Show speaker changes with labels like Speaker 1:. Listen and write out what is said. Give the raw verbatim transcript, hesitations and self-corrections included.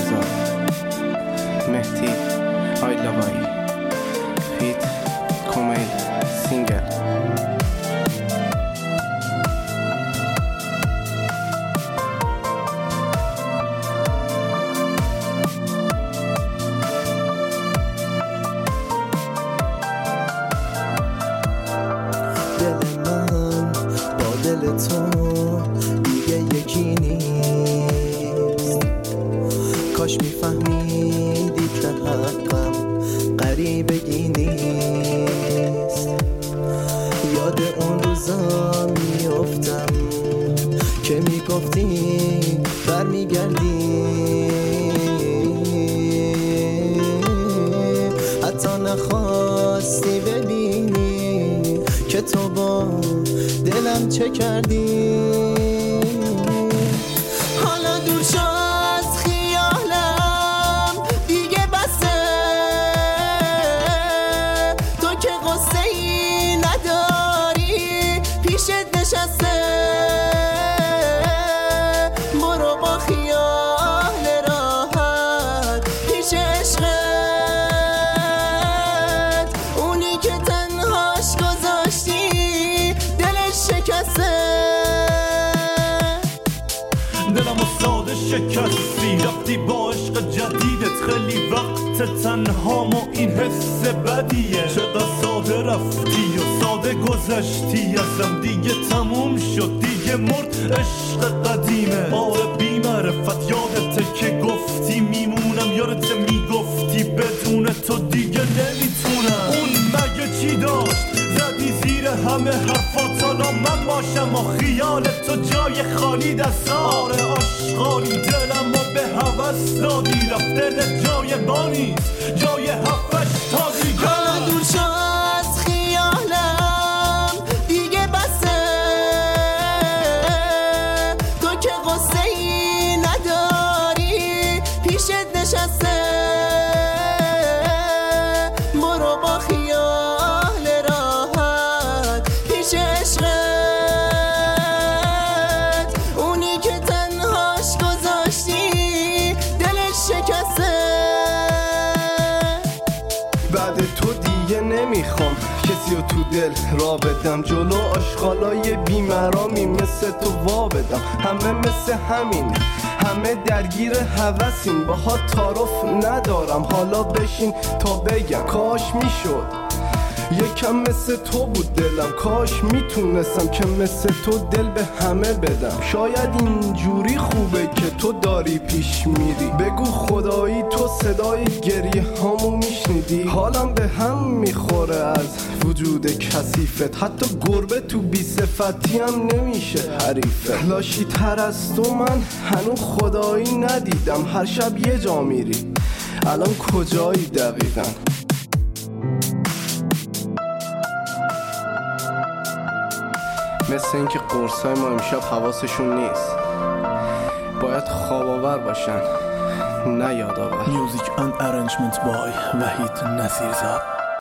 Speaker 1: مرزا، مهدی آیلاوایی، فیت کومیل سینگل.
Speaker 2: دل من با دل تو دیگه یکی نیست، کاش میفهمیدی که حقم غریبگی نیست. یاد اون روزا میافتم که میگفتی برمیگردی، حتی نخواستی ببینی که تو با دلم چه کردی. حالا دور شو از خیالم دیگه بسه، تو که قصه ای نداری پیشت نشسته. برو با خیال راحت پیش عشقت، اونی که تنهاش گذاشتی دلش شکسته.
Speaker 3: دلم ساده شکستی، رفتی با عشق جدیدت، خیلی وقت تنهام و این حس بدیه. چقدر ساده رفتی و ساده گذشتی ازم، دیگه تموم شد دیگه مرد عشق قدیمه. آره بی معرفت یادته که گفتی میمونم، یادته میگفتی بدون تو دیگه نمیتونم. اون مگه چی داشت زدی زیر همه حرفات، حالا من باشم و خیال تو جای خالی دست. آره آشغالی دلم و به هوس دادی، رفتن جای بانیست جای هفتش تا دیگه.
Speaker 2: حالا دور شو از خیالم دیگه بسه، تو که قصه ای نداری پیشت نشسته. برو با خیال راحت پیش عشقت، اونی که تنهاش گذاشتی دلش شکسته.
Speaker 1: بعد تو دیگه نمیخوام کسی رو تو دل را بدم، جلو آشغالای بیمرامی مثل تو وا بدم. همه مثل همین، همه درگیر هوسین، باها تعارف ندارم. حالا بشین تا بگم کاش میشد یکم مثل تو بود دلم، کاش میتونستم که مثل تو دل به همه بدم. شاید اینجوری خوبه که تو داری پیش میری، بگو خدایی تو صدای گریه هامو میشنیدی. حالم به هم میخوره از وجود کثیفت، حتی گربه تو بی صفتی هم نمیشه حریفت. لاشی تر از تو من هنو خدایی ندیدم، هر شب یه جا میری، الان کجایی دقیقاً؟ مثل اینکه قرصای ما امشب حواسشون نیست، باید خواب آور باشن نه یادآور.
Speaker 4: Music and arrangement by وحید نصیرزاد.